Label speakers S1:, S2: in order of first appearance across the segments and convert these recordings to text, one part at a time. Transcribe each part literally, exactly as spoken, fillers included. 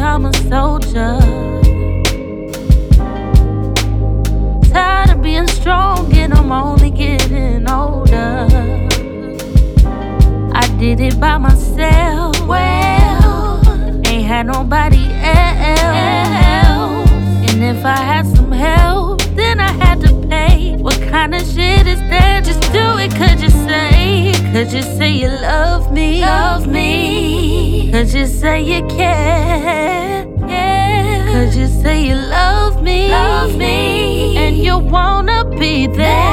S1: I'm a soldier. Tired of being strong and I'm only getting older. I did it by myself. Well, ain't had nobody else. And if I had some help, then I had to pay. What kind of shit is that? Just do it, could you say? Could you say you love me? Love me. Could you say you care? Yeah. Could you say you love me? Love me. And you wanna be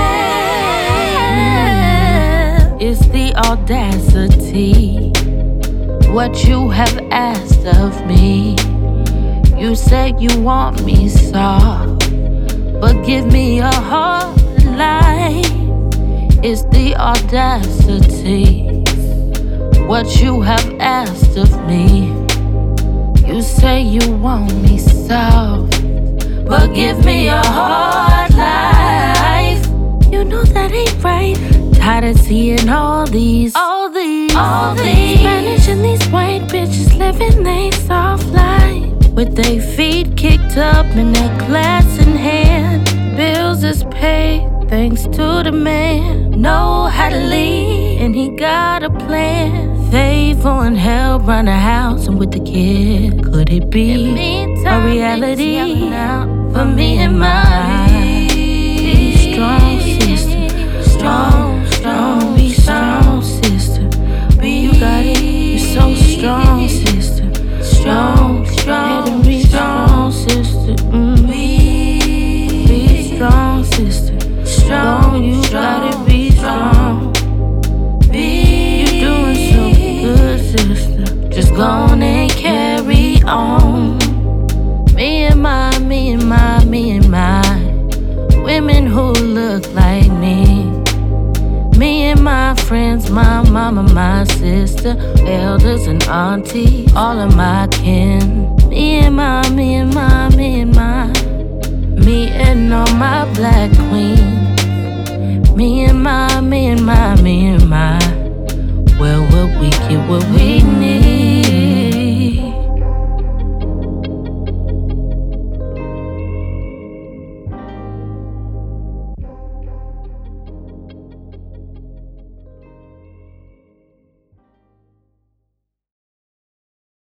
S1: there? It's the audacity. What you have asked of me. You said you want me soft, but give me a hard life. It's the audacity. What you have asked of me. You say you want me soft, but give me a hard life. You know that ain't right. Tired of seeing all these, all these, all these Spanish and these white bitches living they soft life. With their feet kicked up and their glass in hand. Bills is paid thanks to the man. Know how to lead and he got a plan. Favor and help run the house and with the kid. Could it be a reality for me and mine? Be strong, sister. Strong, strong, be strong, sister. You got it, you're so strong, sister. Strong, strong, be strong, sister. Mm. Be strong, sister. Strong, you gotta be strong. Be, you doing so good, sister. Just go on and carry on. Me and my, me and my, me and my women who look like me. Me and my friends, my mama, my sister, elders and auntie, all of my kin.